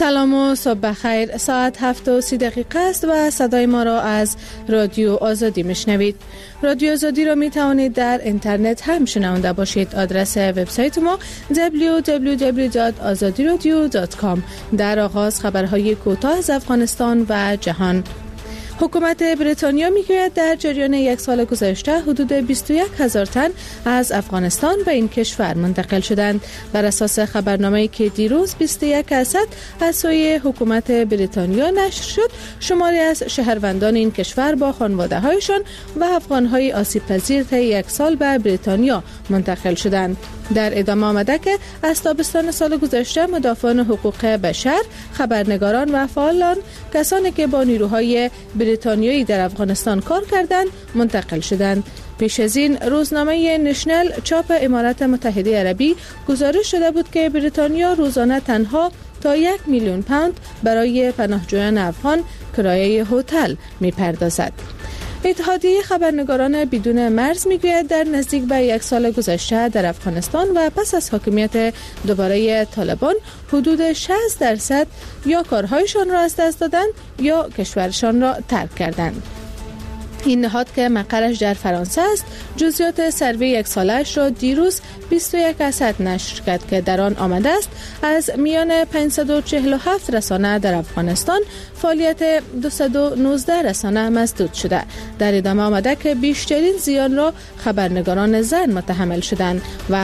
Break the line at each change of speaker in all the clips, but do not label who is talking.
سلام و صبح بخیر. ساعت 7:30 است و صدای ما را از رادیو آزادی میشنوید. رادیو آزادی را می توانید در اینترنت هم شنونده باشید. آدرس وبسایت ما www.azadiradio.com. در آغاز خبرهای کوتاه از افغانستان و جهان. حکومت بریتانیا میگوید در جریان یک سال گذشته حدود 21,000 تن از افغانستان به این کشور منتقل شدند. بر اساس خبرنامه‌ای که دیروز 21% از سوی حکومت بریتانیا نشر شد، شماری از شهروندان این کشور با خانواده‌هایشان و افغان‌های آسیب‌پذیر طی یک سال به بریتانیا منتقل شدند. در ادامه آمده که از تابستان سال گذشته مدافعان حقوق بشر، خبرنگاران و فعالان، کسانی که با نیروهای بریتانیایی در افغانستان کار کردند، منتقل شدند. پیش از این روزنامه نشنل چاپ امارات متحده عربی گزارش شده بود که بریتانیا روزانه تنها تا 1 میلیون پوند برای پناهجویان افغان کرایه هتل می‌پردازد. اتحادیه خبرنگاران بدون مرز میگوید در نزدیک به یک سال گذشته در افغانستان و پس از حاکمیت دوباره طالبان حدود 60% یا کارهایشان را از دست دادند یا کشورشان را ترک کردند. این نهاد که مقرش در فرانسه است جزئیات سروی یک سالش را دیروز 21% نشر کرد که در آن آمده است از میان 547 رسانه در افغانستان فعالیت 219 رسانه مسدود شده. در ادامه آمده که بیشترین زیان را خبرنگاران زن متحمل شدند و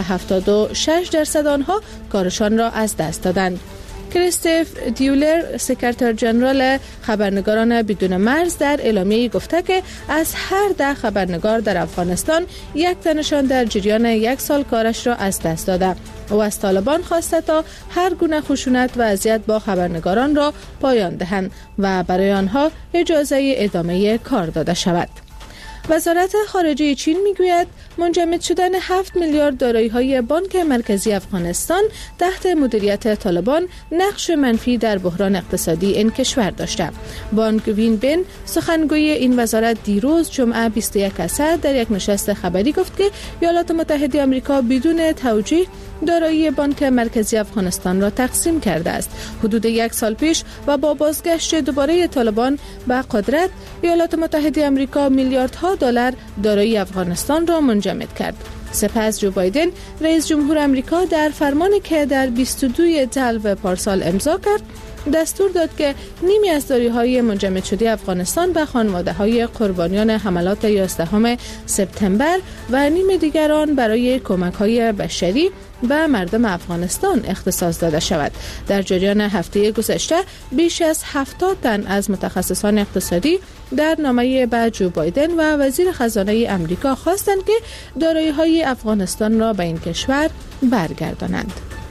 76% آنها کارشان را از دست دادند. کریستوف دیولر سکرتر جنرال خبرنگاران بدون مرز در اعلامیه‌ای گفته که از هر 10 خبرنگار در افغانستان یک تنشان در جریان یک سال کارش را از دست داده. او از طالبان خواسته تا هر گونه خشونت و اذیت با خبرنگاران را پایان دهند و برای آنها اجازه ادامه کار داده شود. وزارت خارجه چین میگوید منجمد شدن 7 میلیارد دارایی‌های بانک مرکزی افغانستان تحت مدیریت طالبان نقش منفی در بحران اقتصادی این کشور داشته. بانک وین بین سخنگوی این وزارت دیروز جمعه 21 اسد در یک نشست خبری گفت که ایالات متحده آمریکا بدون توجیه دارایی بانک مرکزی افغانستان را تقسیم کرده است. حدود یک سال پیش و با بازگشت دوباره طالبان به قدرت، ایالات متحده آمریکا میلیاردها دلار دارایی افغانستان را منجمد کرد. سپس جو بایدن رئیس جمهور آمریکا در فرمانی که در 22 دلو پارسال امضا کرد دستور داد که نیمی از دارایی‌های منجمد شده افغانستان به خانواده‌های قربانیان حملات 11 سپتامبر و نیم دیگر آن برای کمک‌های بشری به مردم افغانستان اختصاص داده شود. در جریان هفته گذشته بیش از 70 تن از متخصصان اقتصادی در نامه به جو بایدن و وزیر خزانه آمریکا خواستند که دارایی‌های افغانستان را به این کشور برگردانند.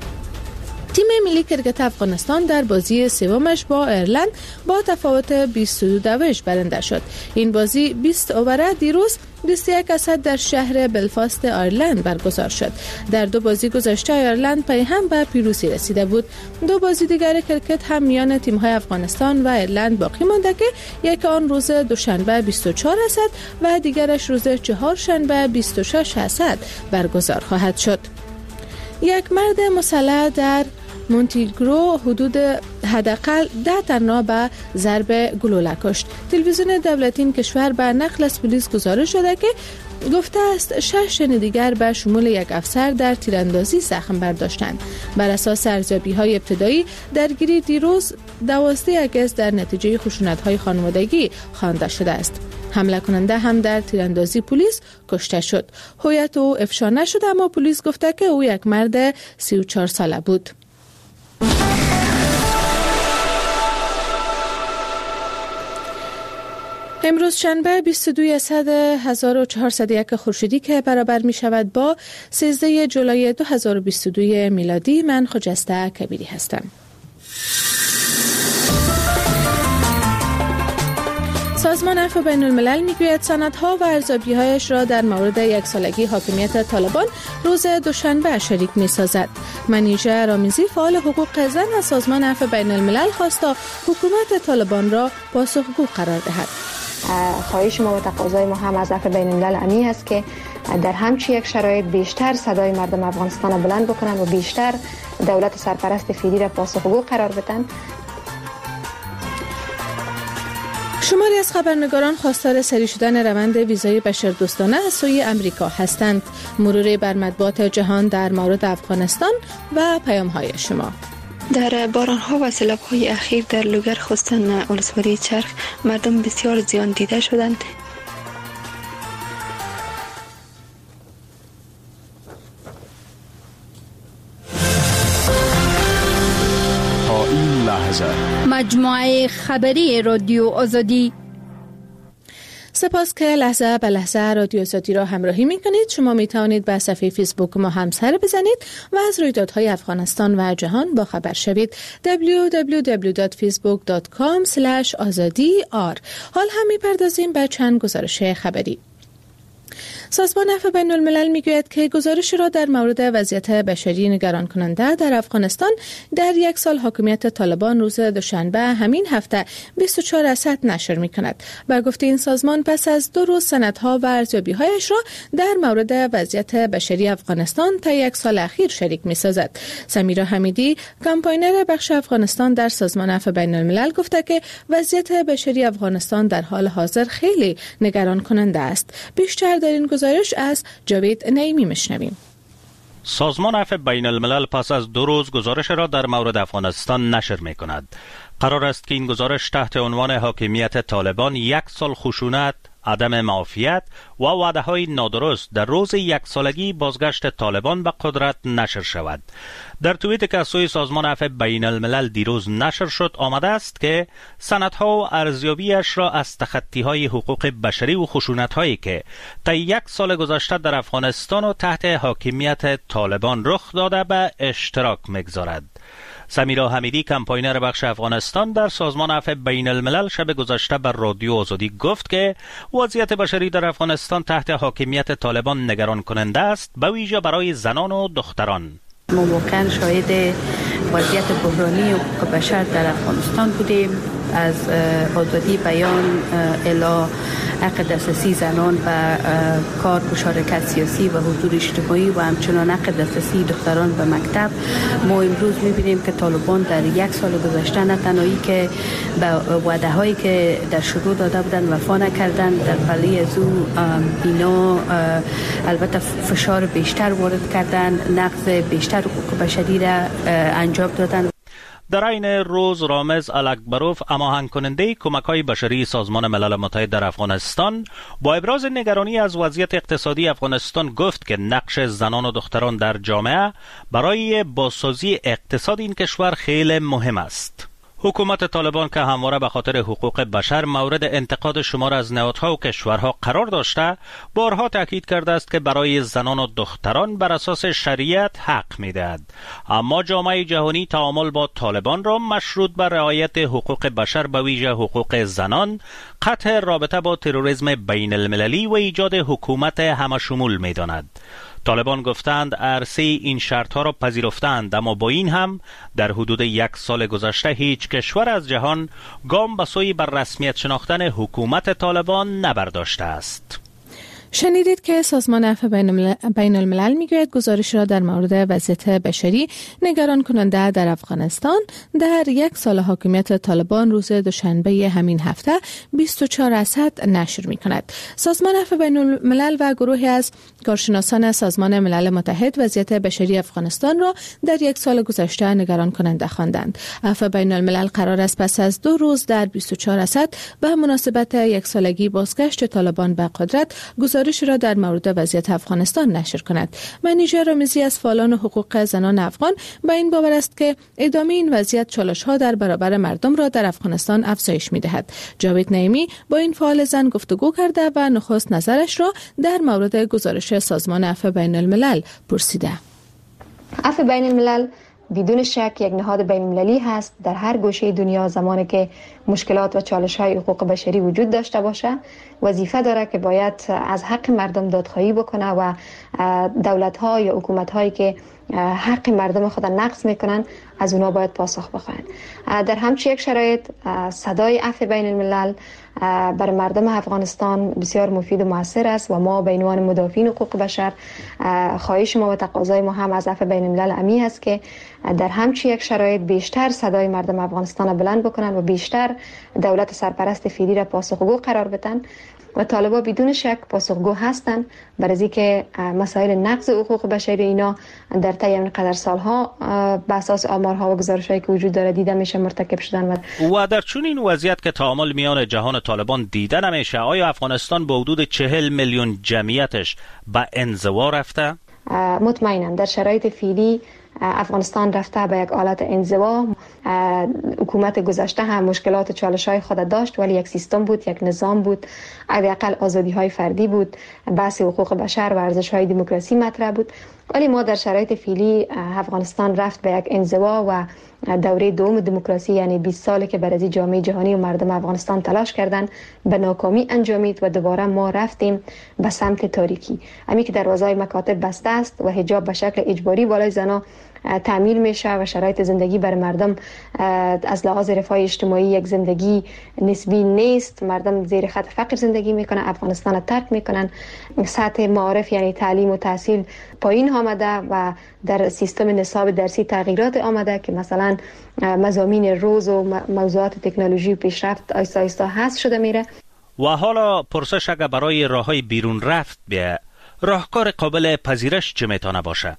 تیم ملی کرکت افغانستان در بازی سومش با ایرلند با تفاوت 22 برنده شد. این بازی 20 اووره دیروز 21 اسد در شهر بلفاست ایرلند برگزار شد. در 2 بازی گذشته ایرلند پیهم به پیروزی رسیده بود. 2 بازی دیگر کرکت هم میان تیم‌های افغانستان و ایرلند باقی مانده که یک آن روز دوشنبه 24 اسد و دیگرش روز چهارشنبه 26 اسد برگزار خواهد شد. یک مرد مسلح در مونتیگرو حدود حداقل 10 تن را به ضرب گلوله کشت. تلویزیون دولتی این کشور به نقل از پلیس گزارش شده که گفته است 6 تن دیگر به شمول یک افسر در تیراندازی زخم برداشتند. بر اساس ارزیابی‌های ابتدایی درگیری دیروز 12 اگست در نتیجه خشونت‌های خانوادگی خوانده شده است. حمله کننده هم در تیراندازی پلیس کشته شد. هویت او افشا نشد اما پلیس گفته که او یک مرد 34 ساله بود. امروز شنبه 22 اسد 1401 خورشیدی که برابر می شود با 13 جولای 2022 میلادی، من خجسته کبیری هستم. سازمان عفو بین الملل میگوید سندها و ارزیابی‌هایش را در مورد یک سالگی حاکمیت طالبان روز دوشنبه شریک می‌سازد. منیژه رامیزی فعال حقوق زن از سازمان عفو بین الملل خواست تا حکومت طالبان را پاسخگو قرار دهد.
خواهش ما و تقاضای ما هم از عفو بین الملل امی است که در همچی یک شرایط بیشتر صدای مردم افغانستان را بلند بکنن و بیشتر دولت سرپرست فعلی را پاسخگو قرار بدن.
شماری از خبرنگاران خواستار سری شدن روند ویزای بشردوستانه از سوی امریکا هستند. مرور بر مطبوعات جهان در مورد افغانستان و پیام‌های شما.
در باران‌ها و سیلاب‌های اخیر در لوگر خصوصاً ولسوالی چرخ مردم بسیار زیان دیده شدند.
تا این لحظه
مجموعه خبری رادیو آزادی.
سپاس که لحظه به لحظه رادیو آزادی را همراهی می کنید. شما می توانید به صفحه فیسبوک ما هم سر بزنید و از رویدادهای افغانستان و جهان با خبر شوید. www.facebook.com/azadi.r. حال هم می پردازیم به چند گزارش خبری. سازمان عفو بین الملل میگوید که گزارش را در مورد وضعیت بشری نگران کننده در افغانستان در یک سال حاکمیت طالبان روز دوشنبه همین هفته 24% نشر می کند. با گفته این سازمان پس از 2 روز سندها و ارزیابی‌هایش را در مورد وضعیت بشری افغانستان تا یک سال اخیر شریک می سازد. سمیرا حمیدی، کمپاینر بخش افغانستان در سازمان عفو بین الملل گفته که وضعیت بشری افغانستان در حال حاضر خیلی نگران کننده است. بیشتر در این گزارش از جاوید نعیمی میشنویم.
سازمان عفو بین الملل پس از 2 روز گزارش را در مورد افغانستان نشر می کند. قرار است که این گزارش تحت عنوان حاکمیت طالبان 1 سال خشونت، عدم معافیت و وعده‌های نادرست در روز 1 سالگی بازگشت طالبان به قدرت نشر شود. در توییتی که از سوی سازمان عفو بین الملل دیروز نشر شد آمده است که سندها و ارزیابیش را از تخطی‌های حقوق بشری و خشونت‌هایی که تا 1 سال گذشته در افغانستان و تحت حاکمیت طالبان رخ داده به اشتراک می‌گذارد. سمیرا حمیدی، کمپاینر بخش افغانستان در سازمان عفو بین الملل، شب گذشته بر رادیو آزادی گفت که وضعیت بشری در افغانستان تحت حاکمیت طالبان نگران کننده است، به ویژه برای زنان و دختران.
ما واقعا شاهد وضعیت بحرانی حقوق بشر در افغانستان بودیم، از آزادی بیان الی حق دسترسی زنان و کار، مشارکت سیاسی و حضور اجتماعی و همچنان حق دسترسی دختران به مکتب. ما امروز می‌بینیم که طالبان در 1 سال گذشته نه تنهایی که به وعده هایی که در شروع داده بودند وفا نکردند، در پلی از او اینا البته فشار بیشتر وارد کردند، نقض بیشتر حقوق بشری را انجام دادند.
در این روز رامز الکبروف، هماهنگ کننده کمک‌های بشری سازمان ملل متحد در افغانستان، با ابراز نگرانی از وضعیت اقتصادی افغانستان گفت که نقش زنان و دختران در جامعه برای بازسازی اقتصاد این کشور خیلی مهم است. حکومت طالبان که همواره به خاطر حقوق بشر مورد انتقاد شمار از نهادها و کشورها قرار داشته، بارها تاکید کرده است که برای زنان و دختران بر اساس شریعت حق می‌دهد. اما جامعه جهانی تعامل با طالبان را مشروط بر رعایت حقوق بشر، به ویژه حقوق زنان، قطع رابطه با تروریسم بین المللی و ایجاد حکومت همشمول می‌داند. طالبان گفتند عرصه این شرطها را پذیرفتند، اما با این هم در حدود 1 سال گذشته هیچ کشور از جهان گام به سوی بر رسمیت شناختن حکومت طالبان نبرداشته است.
شنیدید که سازمان عفو بین الملل میگوید گزارش را در مورد وضعیت بشری نگران کننده در افغانستان در 1 سال حاکمیت طالبان روز دوشنبه همین هفته 24% نشر می کند. سازمان عفو بین الملل و گروهی از کارشناسان سازمان ملل متحد وضعیت بشری افغانستان را در 1 سال گذشته نگران کننده خواندند. عفو بین الملل قرار است پس از 2 روز در 24% به مناسبت 1 سالگی بازگشت طالبان به قدرت گزارش را در مورد وضعیت افغانستان نشر کند. منیژه رامزی از فعالان حقوق زنان افغان با این باور است که ادامه این وضعیت چالش‌ها در برابر مردم را در افغانستان افزایش می‌دهد. جاوید نعیمی با این فعال زن گفتگو کرده و نخست نظرش را در مورد گزارش سازمان عفو بین الملل پرسیده.
عفو بین الملل بدون شک یک نهاد بین المللی هست در هر گوشه دنیا. زمانی که مشکلات و چالش‌های حقوق بشری وجود داشته باشه، وظیفه داره که باید از حق مردم دادخواهی بکنه و دولت‌ها یا حکومت‌هایی که حق مردم خود نقض میکنن، از اونا باید پاسخ بخواهند. در همچین یک شرایط صدای عفو بین الملل برای مردم افغانستان بسیار مفید و موثر است و ما به عنوان مدافعین حقوق بشر خواهش ما و تقاضای ما هم از عفو بین الملل امی است که در همچین یک شرایط بیشتر صدای مردم افغانستان را بلند بکنن و بیشتر دولت سرپرست فعلی را پاسخگو قرار بدن و طالبان بدون شک پاسخگو هستند برای اینکه مسائل نقض حقوق بشری اینا در طی اینقدر سالها به اساس آمارها و گزارش‌هایی که وجود داره دیده میشه مرتکب شدن. و
در چون این وضعیت که تعامل میان جهان طالبان دیده نمیشه، آیا افغانستان با حدود 40 میلیون جمعیتش به انزوا رفته؟
مطمئنم در شرایط فعلی افغانستان رفته به یک حالت انزوا. حکومت گذشته هم مشکلات و چالش‌های خود داشت، ولی یک سیستم بود، یک نظام بود، حداقل آزادی‌های فردی بود، بحث حقوق بشر و ارزش‌های دموکراسی مطرح بود. ولی ما در شرایط فعلی افغانستان رفت به یک انزوا و دوره دوم دموکراسی، یعنی 20 ساله که برای جامعه جهانی و مردم افغانستان تلاش کردن، به ناکامی انجامید و دوباره ما رفتیم به سمت تاریکی. همین که دروازه‌های مکاتب بسته است و حجاب به شکل اجباری بالای زنان تعمیل میشه و شرایط زندگی برای مردم از لحاظ رفاه اجتماعی یک زندگی نسبی نیست. مردم زیر خط فقر زندگی میکنن، افغانستان را ترک میکنن، سطح معارف یعنی تعلیم و تحصیل پایین آمده و در سیستم نصاب درسی تغییرات آمده که مثلا مضامین روز و موضوعات تکنولوژی و پیشرفت آیسته آیسته حذف شده میره.
و حالا پرسش اگر برای راههای بیرون رفت بیا، راهکار قابل پذیرش چه میتونه باشه؟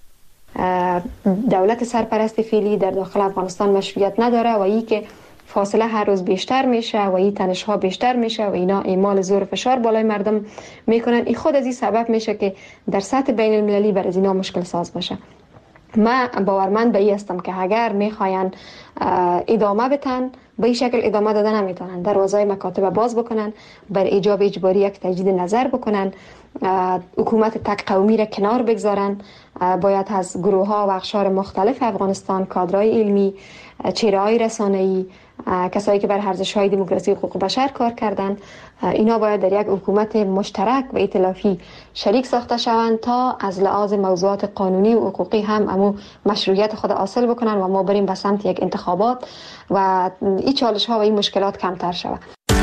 دولت سرپرست فعلی در داخل افغانستان مشروعیت نداره و این که فاصله هر روز بیشتر میشه و این تنش‌ها بیشتر میشه و اینا اعمال زور فشار بالای مردم میکنن. این خود از این سبب میشه که در سطح بین المللی برای اینا مشکل ساز باشه. من باورمند به این هستم که اگر میخواین ادامه بدن به این شکل ادامه دادن نمیتونن. دروازه‌های مکاتب باز بکنن، بر ایجاب اجباری یک تجدید نظر بکنن، حکومت تک قومی را کنار بگذارن. باید از گروه‌ها و اقشار مختلف افغانستان، کادرهای علمی، چهره‌های رسانه‌ای، کسایی که بر ارزش‌های دموکراسی و حقوق بشر کار کردند، اینا باید در یک حکومت مشترک و ائتلافی شریک ساخته شوند تا از لحاظ موضوعات قانونی و حقوقی هم امو مشروعیت خود حاصل بکنن و ما بریم به سمت یک انتخابات و این چالش‌ها و این مشکلات کمتر شود.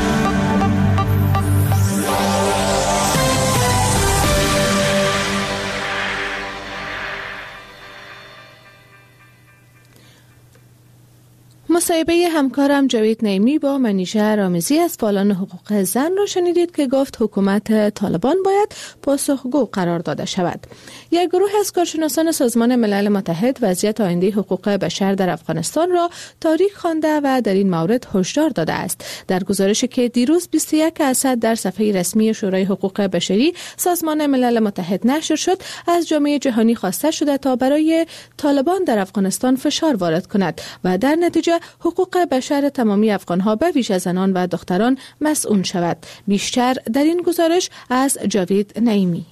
مصاحبه همکارم جاوید نعیمی با منیژه رامزی از فعالان حقوق زن را شنیدید که گفت حکومت طالبان باید پاسخگو قرار داده شود. یک گروه از کارشناسان سازمان ملل متحد وضعیت آینده حقوق بشر در افغانستان را تاریک خوانده و در این مورد هشدار داده است. در گزارشی که دیروز 21 اسد در صفحه رسمی شورای حقوق بشری سازمان ملل متحد نشر شد، از جامعه جهانی خواسته شده تا برای طالبان در افغانستان فشار وارد کند و در نتیجه حقوق بشر تمامی افغانها به ویژه زنان و دختران مسئول شود. بیشتر در این گزارش از جاوید نعیمی.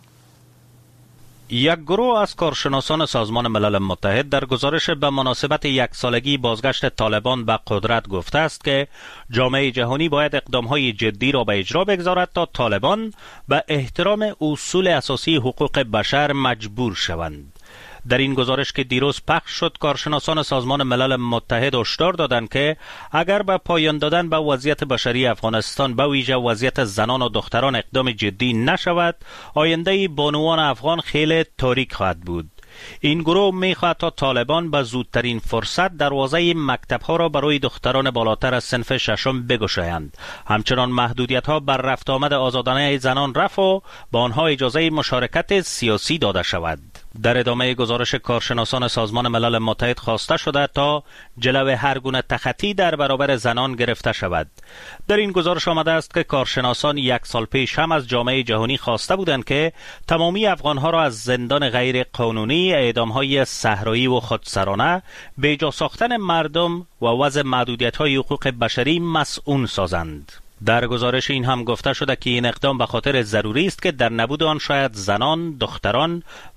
یک گروه از کارشناسان سازمان ملل متحد در گزارش به مناسبت 1 سالگی بازگشت طالبان به قدرت گفته است که جامعه جهانی باید اقدامهای جدی را به اجرا بگذارد تا طالبان به احترام اصول اساسی حقوق بشر مجبور شوند. در این گزارش که دیروز پخش شد، کارشناسان سازمان ملل متحد هشدار دادند که اگر به پایان دادن به وضعیت بشری افغانستان به ویژه وضعیت زنان و دختران اقدام جدی نشود، آینده بانوان افغان خیلی تاریک خواهد بود. این گروه می‌خواهد تا طالبان به زودترین فرصت دروازه مکتب‌ها را برای دختران بالاتر از صنف ششم بگشایند. همچنان محدودیت‌ها بر رفت آمد آزادانه زنان رفع و به آنها اجازه مشارکت سیاسی داده شود. در ادامه گزارش کارشناسان سازمان ملل متحد خواسته شده تا جلوی هر گونه تخطی در برابر زنان گرفته شود. در این گزارش آمده است که کارشناسان 1 سال پیش هم از جامعه جهانی خواسته بودند که تمامی افغانها را از زندان غیر قانونی، اعدام‌های صحرایی و خودسرانه، بیجا ساختن مردم و وضع محدودیت‌های حقوق بشری مسئول سازند. در گزارش این هم گفته شده که این اقدام به خاطر ضروری است که در نبود آن شاید زنان، دختران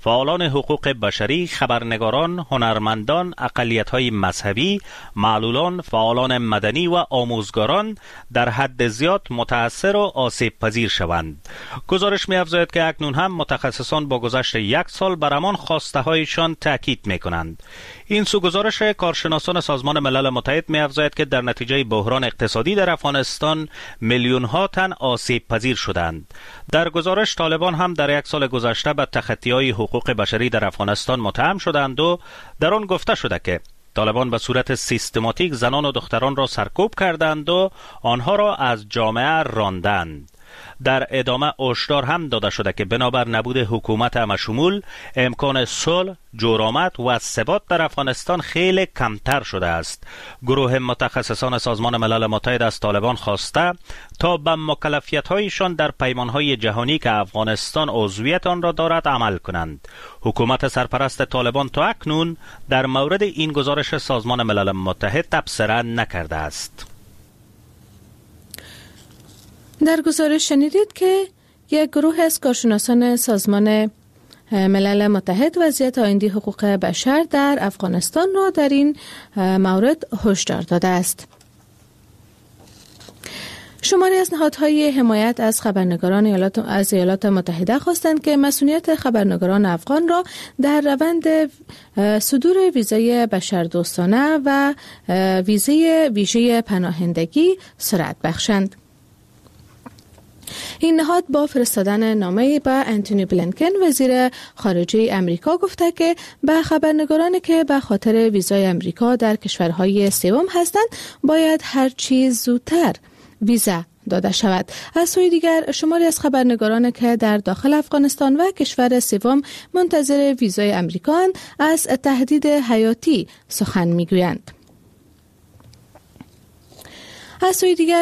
فعالان حقوق بشری، خبرنگاران، هنرمندان، اقلیت‌های مذهبی، معلولان، فعالان مدنی و آموزگاران در حد زیاد متاثر و آسیب پذیر شوند. گزارش می‌افزاید که اکنون هم متخصصان با گذشت 1 سال بر همان خواسته‌هایشان تاکید می‌کنند. این سو گزارش کارشناسان سازمان ملل متحد می‌افزاید که در نتیجه بحران اقتصادی در افغانستان میلیون‌ها تن آسیب پذیر شدند. در گزارش طالبان هم در 1 سال گذشته به تخطی‌های حقوق بشری در افغانستان متهم شدند و در آن گفته شده که طالبان به صورت سیستماتیک زنان و دختران را سرکوب کردند و آنها را از جامعه راندند. در ادامه هشدار هم داده شده که بنابر نبود حکومت همشمول امکان صلح، جورآمد و ثبات در افغانستان خیلی کمتر شده است. گروه متخصصان سازمان ملل متحد از طالبان خواسته تا به مکلفیت‌هایشان در پیمان‌های جهانی که افغانستان عضویت آن را دارد عمل کنند. حکومت سرپرست طالبان تا اکنون در مورد این گزارش سازمان ملل متحد تبصره نکرده است.
در گزارش شنیدید که یک گروه از کارشناسان سازمان ملل متحد وضعیت آیندی حقوق بشر در افغانستان را در این مورد هشدار داده است. شماری از نهادهای حمایت از خبرنگاران ایالات متحده خواستند که مسئولیت خبرنگاران افغان را در روند صدور ویزای بشردوستانه و ویزای ویژه پناهندگی سرعت بخشند. این نهاد با فرستادن نامه‌ای به انتونی بلینکن وزیر خارجه امریکا گفته که به خبرنگارانی که به خاطر ویزای امریکا در کشورهای سوم هستند باید هر چیز زودتر ویزا داده شود. از سوی دیگر شماری از خبرنگاران که در داخل افغانستان و کشور سوم منتظر ویزای امریکا از تهدید حیاتی سخن میگویند. از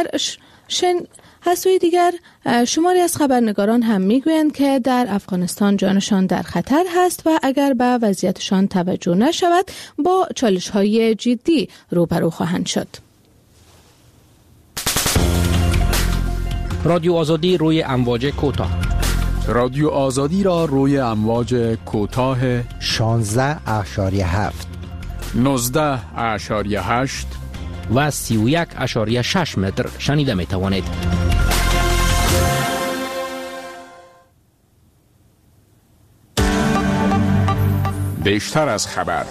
سوی دیگر شماری از خبرنگاران هم میگویند که در افغانستان جانشان در خطر هست و اگر به وضعیتشان توجه نشود با چالش‌های جدی روبرو خواهند شد.
رادیو آزادی روی امواج کوتاه.
رادیو آزادی را روی امواج کوتاه
16.7
19.8
و 31.6 متر شنیده می توانید.
بیشتر از خبر.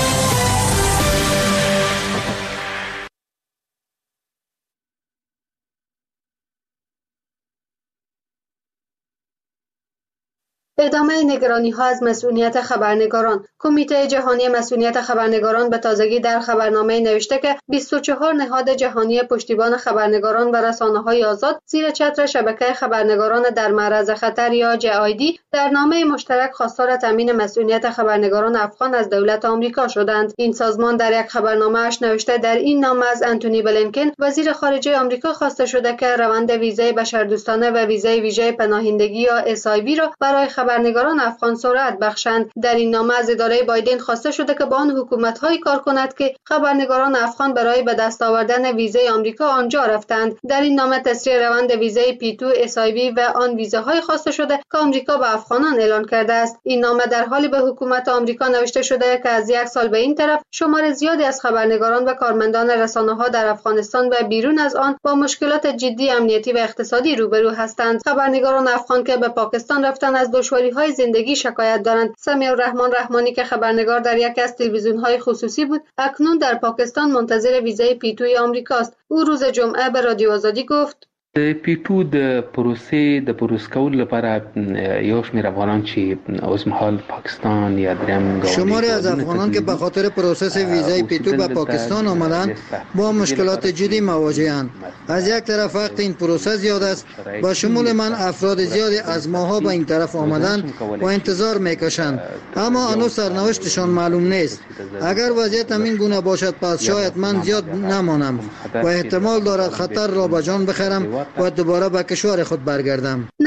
ادامه نگرانی‌ها از مسئولیت خبرنگاران. کمیته جهانی مسئولیت خبرنگاران به تازگی در خبرنامه نوشته که 24 نهاد جهانی پشتیبان خبرنگاران و رسانه‌های آزاد زیر چتر شبکه خبرنگاران در معرض خطر یا JID در نامه مشترک خواستار تامین مسئولیت خبرنگاران افغان از دولت آمریکا شدند. این سازمان در یک خبرنامه‌اش نوشته در این نامه از انتونی بلینکن وزیر خارجه آمریکا خواسته شده که روند ویزای بشردوستانه و ویزای ویژه پناهندگی یا SIV را برای خبرنگاران افغان سرعت بخشند. در این نامه از اداره بایدن خواسته شده که با آن حکومت‌های کار کند که خبرنگاران افغان برای به دست آوردن ویزای آمریکا آنجا رفتند. در این نامه تسریع روند ویزای P2 SIV و آن ویزاهای خواسته شده که آمریکا به افغانان اعلان کرده است. این نامه در حالی به حکومت آمریکا نوشته شده که از 1 سال به این طرف شمار زیادی از خبرنگاران و کارمندان رسانه‌ها در افغانستان و بیرون از آن با مشکلات جدی امنیتی و اقتصادی روبرو هستند. خبرنگاران افغان که به پاکستان رفتن از دشواری‌های زندگی شکایت دارند. سمیع الرحمن رحمانی که خبرنگار در یکی از تلویزیون‌های خصوصی بود، اکنون در پاکستان منتظر ویزای P2 آمریکاست. او روز جمعه به رادیو آزادی گفت:
P2 د پروسه کول لپاره یو شمیر افغانان چې اوس مهال پاکستان یا دریم
شماری از افغانان که به خاطر پروسس ویزای P2 به پاکستان آمدند با مشکلات جدی مواجه‌اند. از یک طرف وقت این پروسه زیاد است، با شمول من افراد زیادی از ماها به این طرف آمدند و انتظار میکشند، اما هنوز سرنوشتشان معلوم نیست. اگر وضعیت همین گونه باشد پس شاید من زیاد نمانم و احتمال دارد خطر را به جان بخرم و دوباره به کشور خود برگردم.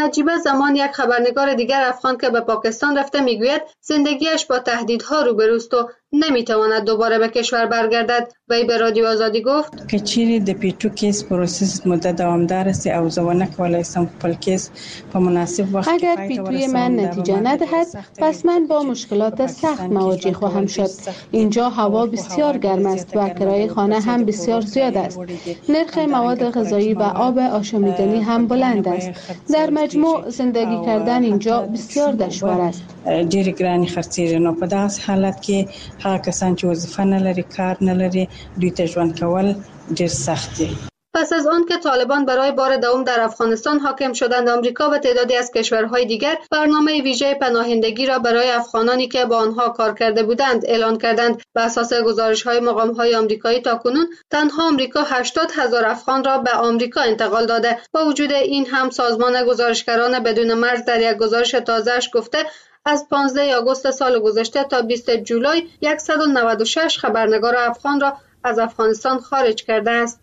نجیبه زمان، یک خبرنگار دیگر افغان که به پاکستان رفته، میگوید زندگیش با تهدیدها روبروست و نمیتواند دوباره به کشور برگردد. وی به رادیو آزادی گفت
که چیری د پیټو کیس پروسس مدت دوامدار است او زونه کولای استم خپل کیس په مناسب وخت
اگر پیتوی من نتیجه ندهد پس من با مشکلات سخت مواجه خواهم شد. اینجا هوا بسیار گرم است و کرایه خانه هم بسیار زیاد است. نرخ مواد غذایی و آب آشامیدنی هم بلند است. در مجموع زندگی کردن اینجا بسیار دشوار است.
ډېر ګراني خرڅېږي. نو په داسې حالت کې هغه کسان چې وظیفه نه لري، کار نه لري، دوی ته ژوند کول ډېر سخت دی.
پس از آن که طالبان برای بار دوم در افغانستان حاکم شدند، آمریکا و تعدادی از کشورهای دیگر برنامه ویژه پناهندگی را برای افغانانی که با آنها کار کرده بودند اعلان کردند. بر اساس گزارش‌های مقام‌های آمریکایی تاکنون تنها آمریکا 80,000 افغان را به آمریکا انتقال داده. با وجود این هم سازمان گزارشگران بدون مرز در یک گزارش تازه‌اش گفته از 15 آگوست سال گذشته تا 20 جولای 196 خبرنگار افغان را از افغانستان خارج کرده است.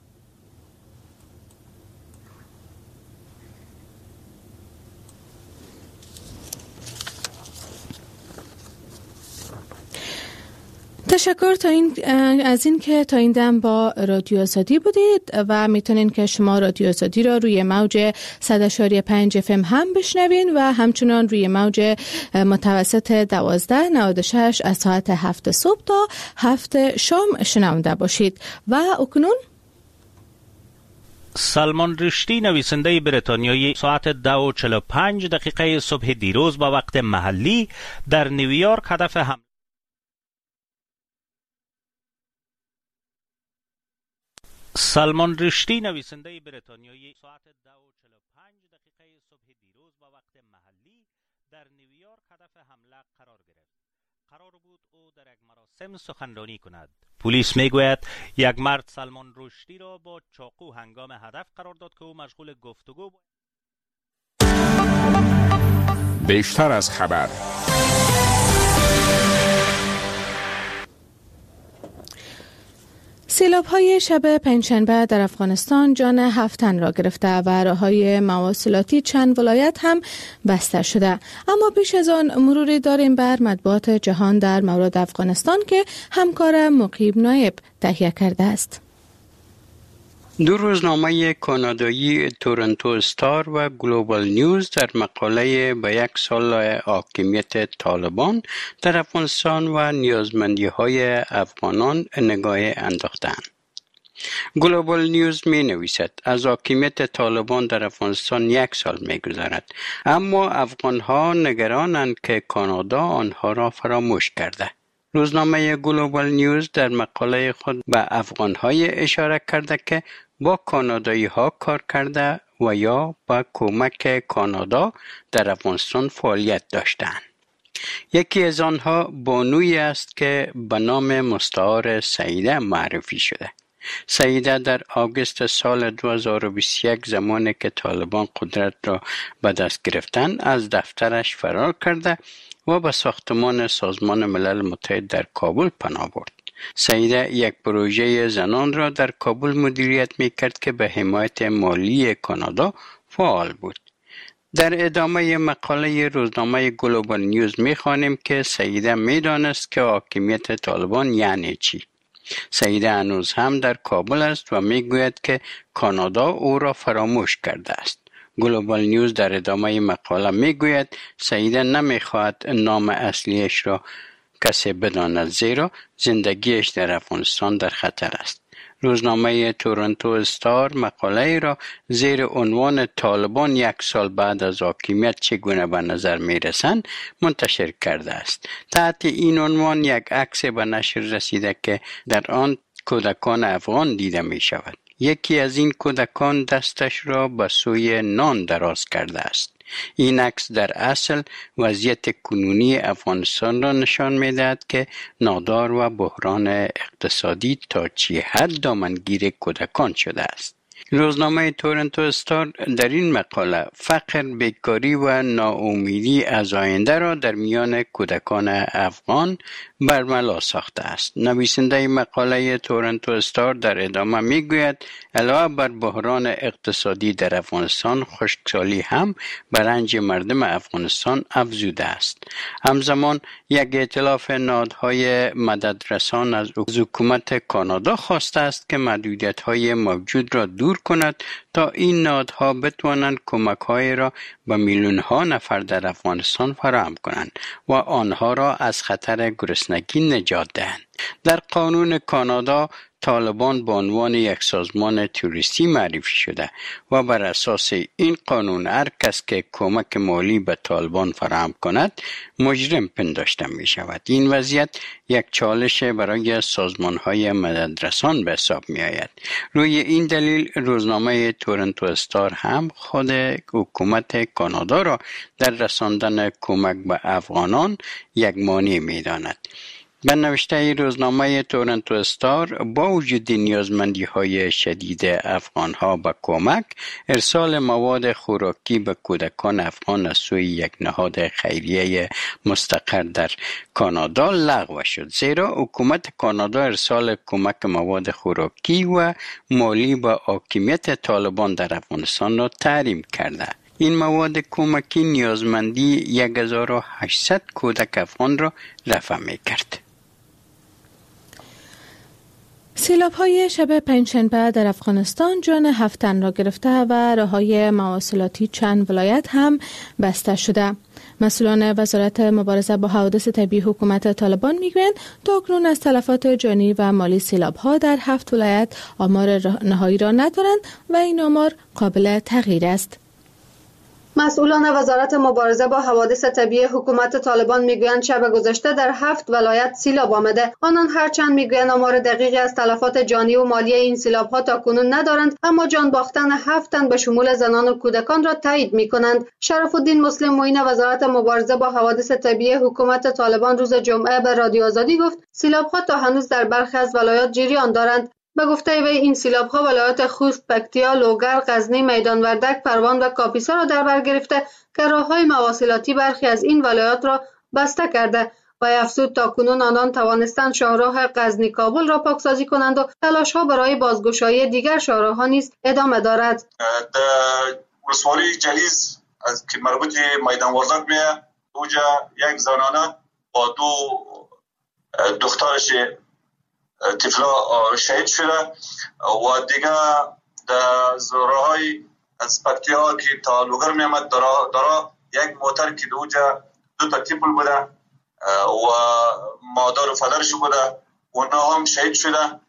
تشکر از این که تا این دم با رادیو آزادی بودید و میتونین که شما رادیو آزادی را روی موج 100.5 FM هم بشنوین و همچنان روی موج متوسط 1296 از ساعت 7 صبح تا 7 شام شنونده باشید. و اکنون
سلمان رشدی، نویسنده بریتانیایی، ساعت 2:45 صبح دیروز با وقت محلی در نیویورک هدف حمله سلمان رشدی، نویسنده بریتانیایی، ساعت 2:45 صبح دیروز با وقت محلی در نیویورک هدف حمله قرار گرفت. قرار بود او در یک مراسم سخنرانی کند. پلیس میگوید یک مرد سلمان رشدی را با چاقو هنگام هدف قرار داد که او مشغول گفتگو بود.
بیشتر از خبر.
سیلاب‌های شب پنجشنبه در افغانستان جان 7 تن را گرفته و راه‌های مواصلاتی چند ولایت هم بسته شده. اما پیش از آن مروری داریم بر مطبوعات جهان در مورد افغانستان که همکار مقیب نایب تهیه کرده است.
دو روزنامه کانادایی تورنتو استار و گلوبال نیوز در مقاله به 1 سال حاکمیت طالبان در افغانستان و نیازمندی‌های افغانان نگاه انداختند. گلوبال نیوز می نویسد از حاکمیت طالبان در افغانستان 1 سال می گذرد، اما افغانها نگرانند که کانادا آنها را فراموش کرده. روزنامه گلوبال نیوز در مقاله خود به افغانهای اشاره کرده که با کانادایی ها کار کرده و یا با کمک کانادا در افغانستان فعالیت داشتند. یکی از آنها بانویی است که به نام مستعار سعیده معرفی شده. سعیده در آگوست سال 2021 زمانی که طالبان قدرت را به دست گرفتند از دفترش فرار کرده و به ساختمان سازمان ملل متحد در کابل پناه برد. سعیده یک پروژه زنان را در کابل مدیریت می‌کرد که به حمایت مالی کانادا فعال بود. در ادامه مقاله روزنامه گلوبال نیوز می‌خوانیم که سعیده می‌دانست که حاکمیت طالبان یعنی چی. سعیده هنوز هم در کابل است و می‌گوید که کانادا او را فراموش کرده است. گلوبال نیوز در ادامه مقاله میگوید سعیده نمیخواهد نام اصلیش را کسی بداند زیرا زندگیش در افغانستان در خطر است. روزنامه تورنتو استار مقاله را زیر عنوان طالبان 1 سال بعد از حاکمیت چگونه به نظر میرسند منتشر کرده است. تحت این عنوان یک عکس به نشر رسیده که در آن کودکان افغان دیده می شود. یکی از این کودکان دستش را به سوی نان دراز کرده است. این عکس در اصل وضعیت کنونی افغانستان را نشان می‌دهد که نادار و بحران اقتصادی تا چه حد دامنگیر کودکان شده است. روزنامه تورنتو استار در این مقاله فقر، بیکاری و ناامیدی از آینده را در میان کودکان افغان برملا ساخته است. نویسنده مقاله تورنتو استار در ادامه میگوید علاوه بر بحران اقتصادی در افغانستان، خشکسالی هم بر رنج مردم افغانستان افزوده است. همزمان یک ائتلاف نهادهای مددرسان از حکومت کانادا خواسته است که محدودیت‌های موجود را دور کند تا این نهادها بتوانند کمک‌های را به میلیون‌ها نفر در افغانستان فراهم کنند و آنها را از خطر گرسنگی نجات دهند. در قانون کانادا طالبان به عنوان یک سازمان توریستی معرفی شده و بر اساس این قانون هر کس که کمک مالی به طالبان فراهم کند مجرم پنداشته می شود. این وضعیت یک چالش برای سازمان‌های مددرسان به حساب می آید. روی این دلیل روزنامه تورنتو استار هم خود حکومت کانادا را در رساندن کمک به افغانان یک مانع می داند. به نوشته روزنامه تورنتو استار، با وجود نیازمندی های شدید افغان ها به کمک، ارسال مواد خوراکی به کودکان افغان از سوی یک نهاد خیریه مستقر در کانادا لغو شد، زیرا حکومت کانادا ارسال کمک مواد خوراکی و مالی به حاکمیت طالبان در افغانستان را تحریم کرده. این مواد کمکی نیازمندی 1800 کودک افغان را رفع می کرد.
سیلاب‌های شب پنجشنبه در افغانستان جان 7 تن را گرفته و راه‌های مواصلاتی چند ولایت هم بسته شده. مسئولان وزارت مبارزه با حوادث طبیعی حکومت طالبان میگویند تاکنون از تلفات جانی و مالی سیلاب‌ها در 7 ولایت آمار نهایی را ندارند و این آمار قابل تغییر است.
مسئولان وزارت مبارزه با حوادث طبیعی حکومت طالبان میگویند شب گذشته در 7 ولایت سیلاب آمده. آنان هرچند میگویند آمار دقیقی از تلفات جانی و مالی این سیلاب‌ها تاکنون ندارند، اما جان باختن 7 تن به شمول زنان و کودکان را تایید می‌کنند. شرف الدین مسلم معین وزارت مبارزه با حوادث طبیعی حکومت طالبان روز جمعه به رادیو آزادی گفت سیلاب‌ها تا هنوز در برخی از ولایات جریان دارند. به گفته وی این سیلاب‌ها ولایات خوست، پکتیا، لوگر، غزنی، میدان وردک، پروان و کاپیسا را در بر گرفته که راه‌های مواصلاتی برخی از این ولایات را بسته کرده و افزود تاکنون آنان توانستند شاهراه غزنی کابل را پاکسازی کنند و تلاش‌ها برای بازگشایی دیگر شاهراه‌ها نیز ادامه دارد.
در ولسوالی جلیز از که مربوط میدان وردک میه اوجا یک زنانه با 2 دخترش طفلا شهید شده و دیگه در راه‌های از پکتیا که تا لوگر میامد دارا یک موتر که دوجا 2 تا طفل بوده و مادر و پدرش بوده اونا هم شهید شده